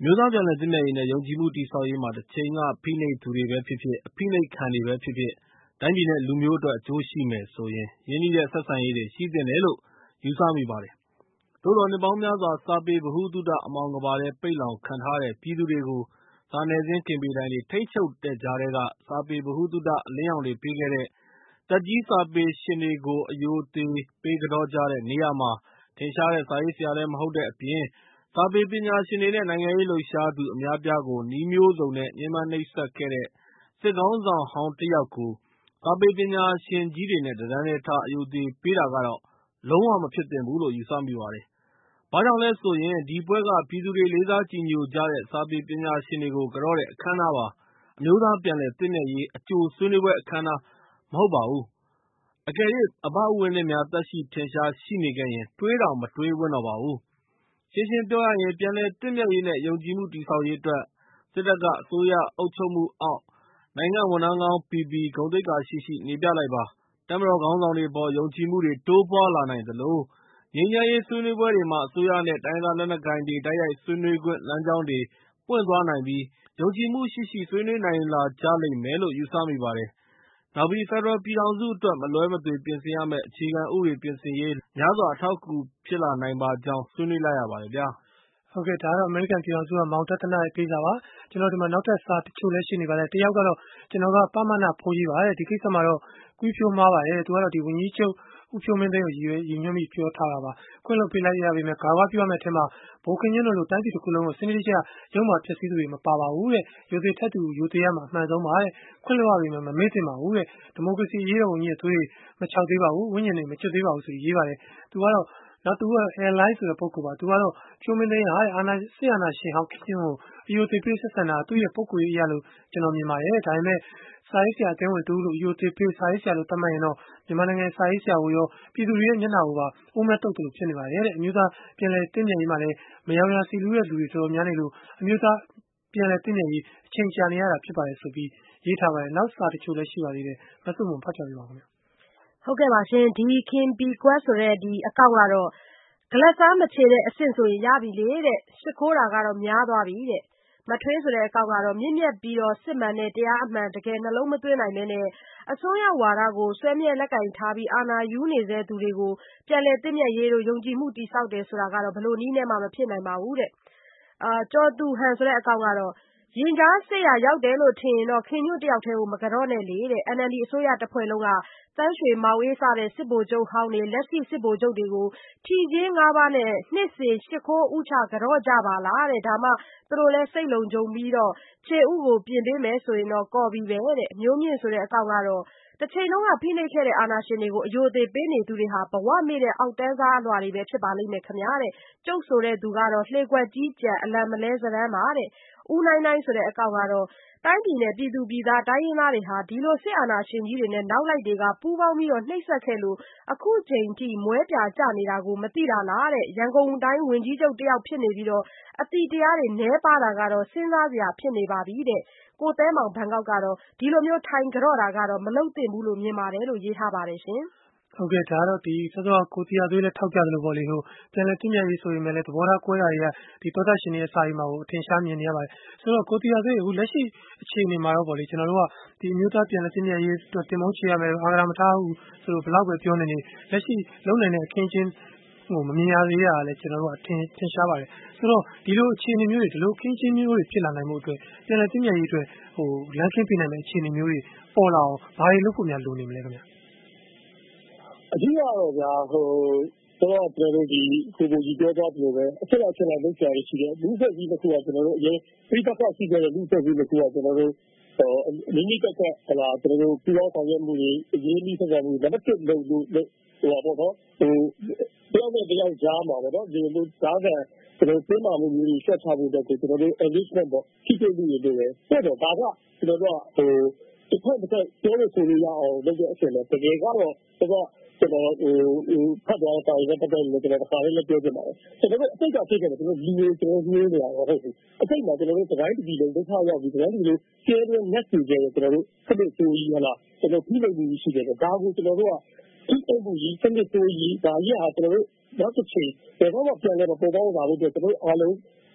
မျိုးသားပြန်လည်သင့်မြတ်ရေးနဲ့ယုံကြည်မှုတည်ဆောက်ရေးမှာတစ်ချိန်ကဖိနှိပ်သူတွေပဲဖြစ်ဖြစ်အဖိနှိပ်ခံတွေပဲဖြစ်ဖြစ်တိုင်းပြည်နဲ့လူမျိုးအတွက်အကျိုးရှိမယ်ဆိုရင်ရင်းနှီးတဲ့ဆက်ဆံရေးတွေရှိသင့်တယ်လို့ယူဆမိပါတယ်။သို့တော်နှစ်ပေါင်းများစွာစာပေဗဟုသုတအမောင်ကဘာထဲပိတ်လောင်ခံထားတဲ့ပြည်သူတွေကိုစာနယ်ဇင်းကင်ပေတိုင်းတွေထိတ်ချုပ်တဲ့ကြားထဲကစာပေဗဟုသုတအလင်းရောင်တွေပေးခဲ့တဲ့တက်ကြီးစာပေရှင်တွေကိုအယိုသေးပေးကြောကြတဲ့နေရာမှာထင်ရှားတဲ့စာရေးဆရာလည်းမဟုတ်တဲ့အပြင်စာပေပညာရှင်တွေနဲ့နိုင်ငံရေးလှုပ်ရှားသူအများပြားကိုနှီးမျိုးစုံနဲ့ညှဉ်းပန်းနှိပ်စက်ခဲ့တဲ့စစ်ကောင်းဆောင်ဟောင်းတစ်ယောက်ကိုစာပေပညာရှင်ကြီးတွေနဲ့တန်းတည်းထားအယုသေးပေးတာကတော့လုံးဝမဖြစ်သင့်ဘူးလို့ယူဆမိပါတယ်။ဘာကြောင့်လဲဆိုရင်ဒီပွဲကပြည်သူတွေလေးစားကြည်ညိုကြတဲ့စာပေပညာရှင်တွေကိုကြောတဲ့အခမ်းအနားပါ။အမျိုးသားပြန်လည်သင့်မြတ်ရေးအကြိုဆွေးနွေးပွဲအခမ်းအနားမဟုတ်ပါဘူး။အကယ်၍အဘဥဝင်းနဲ့များသက်ရှိထင်ရှားရှိနေခဲ့ရင်တွေးတောင်မတွေးဝန်းတော့ပါဘူး။ရှင်းရှင်းပြောရရင်ပြန်လည်သင့်မြတ်ရေးနဲ့ယုံကြည်မှုတည်ဆောက်ရေးအတွက်စစ်တပ်ကအစိုးရအုပ်ချုပ်မှုအောက်နိုင်ငံဝန်ထမ်းကောင်းပီပီဂုဏ်သိက္ခာရှိရှိနေပြလိုက်ပါ။တပ်မတော်ခေါင်းဆောင်တွေပေါ်ယုံကြည်မှုတွေတိုးပွားလာနိုင်သလိုငြိမ်းချမ်းရေးဆွေးနွေးပွဲတွေမှာအစိုးရနဲ့တိုင်းသားလက်နက်ကိုင်တွေတိုက်ရိုက်ဆွေးနွေးခွင့်လမ်းကြောင်းတွေပွင့်သွားနိုင်ပြီးယုံကြည်မှုရှိရှိဆွေးနွေးနိုင်လာကြလိမ့်မယ်လို့ယူဆမိပါတယ်။နောက်ပြီးဖက်ဒရယ်ပြည်ထောင်စုအတွက်မလွဲမသွေပြင်ဆင်ရမယ့်အခြေခံဥပဒေပြင်ဆင်ရေးများစွာအထောက်အကူဖြစ်လာနိုင်ပါကြောင်းဆွေးနွေးလိုက်ရပါတယ်ဗျာ။ဟုတ်ကဲ့ဒါကတော့အမေရိကန်ပြည်ထောင်စုကမောင်တသနာရဲ့ပေးစာပါကျွန်တော်ဒီမှာနောက်ထပ်စာတချို့လည်းရှိနေပါတယ်တယောက်ကတော့ကျွန်တော်ကပမနာဖိုးကြီးပါတဲ့ဒီကိစ္စမှာတော့ကွီးဖြိုးမှားပါတယ်သူကတော့ဒီဝန်ကြီးချုပ်ဦးဖြိုးမင်းသိန်းကိုရည်ရွယ်ရည်ညွှန်းပြီးပြောထားတာပါခွင့်လွှတ်ပေးလိုက်ရပြီမဲ့ဂါဝါပြောရမယ့်အထက်မှာဘိုကင်းညွန့်တို့လိုတိုင်းပြည်တစ်ခုလုံးကိုစနစ်တကျရုံးမှာဖြစ်စည်းသူတွေမပါပါဘူးတဲ့ယူသေးထက်သူယူသေးရမှာအမှန်ဆုံးပါတဲ့ခွင့်လွှတ်ရပြီမဲ့မမေ့သင့်ပါဘူးတဲ့ဒီမိုကရေစီရေးတော်ဝန်ကြီးရဲ့သွေးမချောက်သေးပါဘူးဝိညာဉ်တွေမချွတ်သေးပါဘူးဆိုပြီးရေးပါတယ်သူကတော့နောက်သူက airline ဆိုတဲ့ပုဂ္ဂိုလ်ပါသူကတော့ဖြိုးမင်းသိန်းဟာအာနာဆီအာနာရှင်ဟောင်းခင်ကိုအယိုသေးပေးဆက်ဆံတာသူ့ရဲ့ပုဂ္ဂိုလ်ရေးအရာလို့ကျွန်တော်မြင်ပါတယ်ဒါပေမဲ့စာရေးဆရာအသင်းဝင်တူလို့အယိုသေးပေးစာရေးဆရာလို့သတ်မှတ်ရင်တော့မြန်မာနိုင်ငံစာရေးဆရာကိုရောပြည်သူတွေရဲ့မျက်နှာကိုပါအိုးမဲ့တုတ်တယ်လို့ဖြစ်နေပါတယ်တဲ့အမျိုးသားပြန်လည်တည်မြဲရေးမှာလည်းမယောင်ရာစီလူရဲ့လူတွေတော်တော်များနေလို့အမျိုးသားပြန်လည်တည်မြဲရေးအချိန်ကြာနေရတာဖြစ်ပါတယ်ဆိုပြီးရေးထားပါတယ်နောက်စာတချို့လည်းရှိပါသေးတယ်မဆုမွန်ဖတ်ပြပေးပါဦးခင်ဗျဟုတ်ကဲ့ပါရှင်ဒီခင်ပီကွက်ဆိုတဲ့ဒီအကောင့်ကတော့ဂလက်စားမချေတဲ့အဆင့်ဆိုရင်ရပြီလေတဲ့ရှစ်ခိုးတာကတော့များသွားပြီတဲ့မထွေးဆိုတဲ့အကောင့်ကတော့မြင့်မြတ်ပြီးတော့စစ်မှန်တဲ့တရားအမှန်တကယ်နှလုံးမသွင်းနိုင်တဲ့နဲ့အစိုးရဝါဒကိုဆွဲမြဲလက်ကင်ထားပြီးအာဏာယူနေစေသူတွေကိုပြန်လည်သင့်မြတ်ရေးတို့ယုံကြည်မှုတည်ဆောက်တယ်ဆိုတာကတော့ဘလို့နည်းနဲ့မှမဖြစ်နိုင်ပါဘူးတဲ့အာကျော်သူဟန်ဆိုတဲ့အကောင့်ကတော့ရင်ကြားစစ်ရရောက်တယ်လို့ထင်ရင်တော့ခင်ညွတ်တယောက်တည်းကိုမကြော့နဲ့လေတဲ့ N L D အစိုးရတစ်ဖွဲ့လုံးကတန်းရွှေမောင်အေးစတဲ့စစ်ဗိုလ်ချုပ်ဟောင်းတွေလက်ရှိစစ်ဗိုလ်ချုပ်တွေကိုထီချင်း၅ပါးနဲ့နှစ်စဉ်ရှစ်ခိုးဥချကြော့ကြပါလားတဲ့ဒါမှသူတို့လဲစိတ်လုံခြုံပြီးတော့ခြေဥကိုပြင်ပေးမယ်ဆိုရင်တော့ကော်ပြီးပဲတဲ့မျိုးမြင့်ဆိုတဲ့အကောင့်ကတော့တစ်ချိန်လုံးကဖိနှိပ်ခဲ့တဲ့အာဏာရှင်တွေကိုအယိုသေးပေးနေသူတွေဟာဘဝမေ့တဲ့အောက်တန်းစားအလွှာတွေပဲဖြစ်ပါလိမ့်မယ်ခင်ဗျာတဲ့ကျုပ်ဆိုတဲ့သူကတော့လှေကွက်ကြီးကြံအလံမလဲစရမ်းပါတဲ့ဦးနိုင်နိုင်ဆိုတဲ့အကောင့်ကတော့တိုင်းပြည်နဲ့ပြည်သူပြည်သားတိုင်းရင်းသားတွေဟာဒီလိုစစ်အာဏာရှင်ကြီးတွေနဲ့နောက်လိုက်တွေကပူးပေါင်းပြီးတော့နှိပ်စက်ခဲ့လို့အခုချိန်ထိမွဲပြကြနေတာကိုမသိတာလားတဲ့ရန်ကုန်တိုင်းဝန်ကြီးချုပ်တယောက်ဖြစ်နေပြီးတော့အတိတရားတွေနှဲပါတာကတော့စဉ်းစားစရာဖြစ်နေပါပြီတဲ့ကိုသဲမောင်ဘန်ကောက်ကတော့ဒီလိုမျိုးထိုင်ကြော့တာကတော့မလုပ်သင့်ဘူးလို့မြင်ပါတယ်လို့ရေးထားပါတယ်ရှင်ဟုတ်ကဲ့ဒါတော့ဒီစောစောကိုတီယာသွေးလည်းထောက်ပြတယ်လို့ပေါ့လေဟိုပြန်လဲတင်ပြရေးဆိုရင်လည်းသဘောထားကွဲတာတွေကဒီသောတာရှင်တွေရဲ့စာရီမှာကိုအထင်ရှားမြင်နေရပါတယ်ဆိုတော့ကိုတီယာသွေးအခုလက်ရှိအခြေအနေမှာတော့ပေါ့လေကျွန်တော်တို့ကဒီအမျိုးသားပြန်လဲတင်ပြရေးတင်မုန်းချရမယ်အာဂရမထားဘူးဆိုတော့ဘလောက်ပဲပြောနေနေလက်ရှိလုံနိုင်တဲ့အခင်းချင်းဟိုမမြင်ရသေးတာလည်းကျွန်တော်တို့အထင်ထင်ရှားပါတယ်ဆိုတော့ဒီလိုအခြေအနေမျိုးတွေဒီလိုအခင်းချင်းမျိုးတွေဖြစ်လာနိုင်မှုအတွက်ပြန်လဲတင်ပြရေးအတွက်ဟိုလမ်းခင်းပြနိုင်မယ့်အခြေအနေမျိုးတွေပေါ်လာအောင်ဘာတွေလုပ်ဖို့များလိုနေမလဲခင်ဗျအဓိကတော့ဗျာဟိုတော့ကျွန်တော်တို့ဒီကိုကိုကြီးပြောသွားပြီးပဲအချက်အချက်လိုက်လုပ်ကြရရှိတယ်လူ့ဆက်ကြီးတစ်ခုကကျွန်တော်တို့အရင်ပြိပက္ခရှိတဲ့လူ့ဆက်ကြီးတစ်ခုကကျွန်တော်တို့မိမိတက်တက်ဟလာကျွန်တော်တို့ပြည်တော်ဆောင်ရွက်မှုတွေအရေးကြီးဆက်ဆံမှုလက်တစ်လုပ်လို့ဟိုပါတော့ဟိုပြောတဲ့တရားကြားမှာပေါ့နော်ဒီလိုကြားတဲ့ကျွန်တော်ပြင်မာမှုမျိုးတွေဆက်ချဖို့အတွက်ကိုကျွန်တော်တို့ engagement ပေါ့ထိတွေ့မှုတွေလုပ်တယ်ဆိုတော့ဒါကကျွန်တော်တို့ဟိုတစ်ဖက်တစ်ဖက်ပြောလို့ဆိုလို့ရအောင်လုပ်တဲ့အချက်နဲ့တကယ်ကတော့တော့ကျွန်တော်ဟိုဖတ်သွားတာတွေတက်တယ်လို့ကျွန်တော်ခါလေးလည်းပြောပြပါတယ်ကျွန်တော်တို့အတိတ်ကဖြစ်ခဲ့တယ်ကျွန်တော်လူတွေကျွန်တော်နှင်းနေတာဟုတ်ဟုတ်အတိတ်မှာကျွန်တော်တို့တတိုင်းပြည်လုံးဒုက္ခရောက်ပြီးတတိုင်းပြည်လုံးကျဲတဲ့ net တွေကျွန်တော်တို့ဆက်လက်ဆိုကြီးဟလားကျွန်တော်ပြီးလို့ပြီးရှိတယ်ဒါကိုကျွန်တော်တို့ကဒီအမှုကြီးဆက်လက်ဆိုကြီးဒါကြီးဟာကျွန်တော်တို့နောက်တစ်ချိန်ဘယ်တော့မှပြန်လဲမပေါ်တော့ပါဘူးကျွန်တော်တို့အားလုံး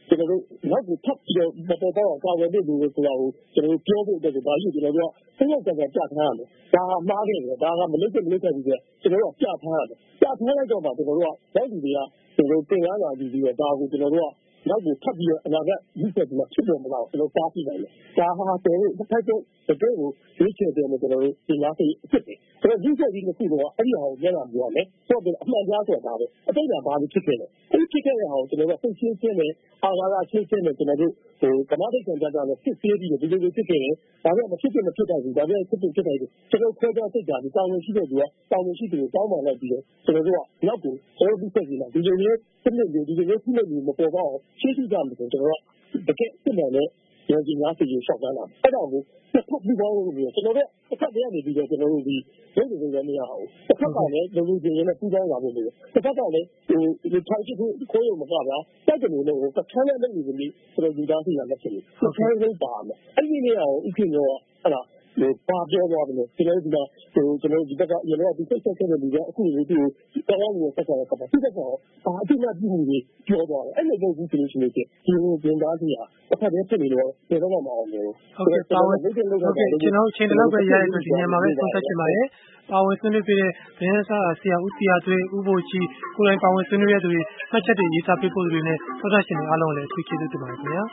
ကျွန်တော်တို့နောက်ကိုထပ်ပြီးတော့ပေါ်ပေါ်တော့ကာဝယ်ဖို့လိုဆိုတာကိုကျွန်တော်တို့ပြောဖို့အတွက်ဒါရှိကျွန်တော်တို့ကဆက်ရောက်ကြကြပြထားရတယ်ဒါကမှားတယ်ဒါကမလုပ်တဲ့မလုပ်တဲ့ပြီးတော့ကျွန်တော်တို့ကပြထားရတယ်ပြထားလိုက်တော့မှကျွန်တော်တို့ကရောက်ဒီတွေကကျွန်တော်တို့တင်ရတာကြည့်ပြီးတော့ဒါကိုကျွန်တော်တို့ကနောက်ကိုထပ်ပြီးတော့အနာဂတ်ယူဆက်ပြီးတော့ဖြစ်ပေါ်မလာကျွန်တော်တားပြနိုင်တယ်ဒါဟာကျွန်တော်တို့တစ်ဖက်တော့တကယ်ကိုရွေးချယ်တယ်လို့ကျွန်တော်တို့သင်ကြားသိအဖြစ်တယ်ဆိုတော့ယူဆက်ပြီးတစ်ခုတော့အဲ့ဒီဟာကိုပြန်လာပြောရမယ်ဆိုတော့အမှန်တရားဆိုတာပဲအတိတ်ကဘာလို့ဖြစ်ခဲ့လဲအဲ့ဒီဖြစ်ခဲ့တဲ့ဟာကိုကျွန်တော်တို့သိချင်းချင်းနဲ့အာဃာတချင်းချင်းနဲ့ကျွန်တော်တို့ဟိုကမ္ဘာ့ဒိတ်ဆန်ကြတာနဲ့စစ်ဆေးပြီးတော့ဒီလိုလိုဖြစ်ခဲ့တယ်ဒါပေမဲ့မဖြစ်ဖြစ်မဖြစ်နိုင်ဘူးဒါပေမဲ့ဖြစ်ဖြစ်ဖြစ်နိုင်တယ်ကျွန်တော်ခွဲခြားစိတ်ဓာတ်ဒီတောင်းဝင်ရှိတဲ့သူကတောင်းဝင်ရှိတယ်ကိုတောင်းပန်လိုက်ပြီးတော့ကျွန်တော်တို့ကနောက်ကိုကျွန်တော်တို့ဆက်ပြီးတော့ဒီလိုမျိုးစနစ်တွေဒီလိုမျိုးခုလိုမျိုးမပေါ်ပါအောင်ရှင်းရှင်းကြမယ်ကျွန်တော်တို့ကတကယ်စစ်မှန်တဲ့ဉာဏ်ကြီးများစီကိုရှောက်တန်းလာအဲ့ဒါကိုတစ်ဖက်ပြီးသွားလို့မျိုးကျွန်တော်တို့တစ်ဖက်တည်းကနေပြီးတော့ကျွန်တော်တို့ဒီရုပ်တွေလည်းမရအောင်တစ်ဖက်ကလည်းလူလူချင်းနဲ့ပူးပေါင်းလာဖို့လိုတစ်ဖက်ကလည်းဟိုဒီထိုင်ချစ်ကိုခိုးရုံမကဗျာတိုက်တယ်လို့ဟိုကထမ်းတဲ့လူတွေမျိုးကျွန်တော်ယူသားစီရလက်ဖြစ်လို့ဆယ်လုံးပါမယ်အဲ့ဒီနေရာကိုဥက္ကဋ္ဌကအဲ့ဒါဟိုပါပြောသွားတယ်ကျွန်တော်ဒီမှာဟိုကျွန်တော်ဒီဘက်ကရေလောဒီစိတ်ဆက်တဲ့လူကအခုဒီဒီတောင်းလို့ဆက်ဆံရကပါဒီဘက်ကဘာအတိအမှပြုမှုတွေပြောသွားတယ်အဲ့လိုမျိုးဘူးဆိုလို့ရှိရင်ဒီလိုပြင်သားစီဟာတစ်ဖက်တည်းဖြစ်နေတော့ဘယ်တော့မှမအောင်ဘူးဟုတ်ကဲ့ပါဝင်ဟုတ်ကဲ့ကျွန်တော်အချိန်တလောက်ပဲရတဲ့အတွက်ဒီညမှာပဲဆုံးသက်ချင်ပါတယ်ပါဝင်ဆွေးနွေးပြတဲ့ဘင်းဆာဆရာဦးစီယာသွေးဦးဘိုချီကိုယ်တိုင်ပါဝင်ဆွေးနွေးရတဲ့သူတွေမှတ်ချက်တွေရေးသားပေးပို့သူတွေနဲ့သောတာရှင်တွေအားလုံးလည်းအထူးကျေးဇူးတင်ပါတယ်ခင်ဗျာ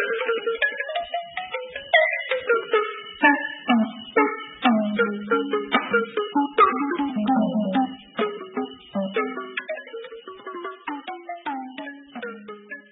Thank you.